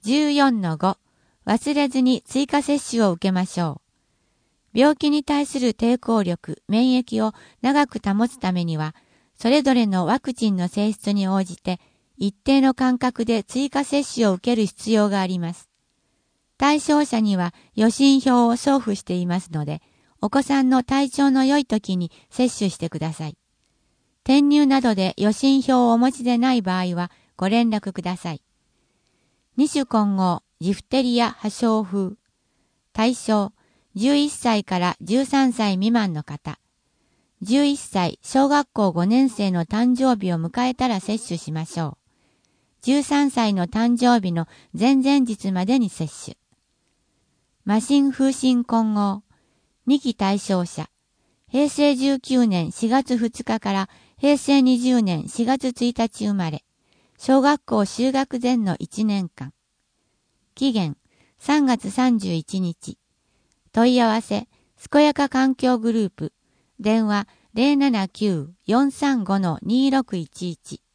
14-5 忘れずに追加接種を受けましょう。病気に対する抵抗力、免疫を長く保つためには、それぞれのワクチンの性質に応じて、一定の間隔で追加接種を受ける必要があります。対象者には予診票を送付していますので、お子さんの体調の良い時に接種してください。転入などで予診票をお持ちでない場合はご連絡ください。二種混合、ジフテリア破傷風。対象、11歳から13歳未満の方。11歳、小学校5年生の誕生日を迎えたら接種しましょう。13歳の誕生日の前々日までに接種。麻疹風疹混合。2期対象者。平成19年4月2日から平成20年4月1日生まれ。小学校就学前の1年間。期限3月31日。問い合わせ、すこやか環境グループ。電話 079-435-2611。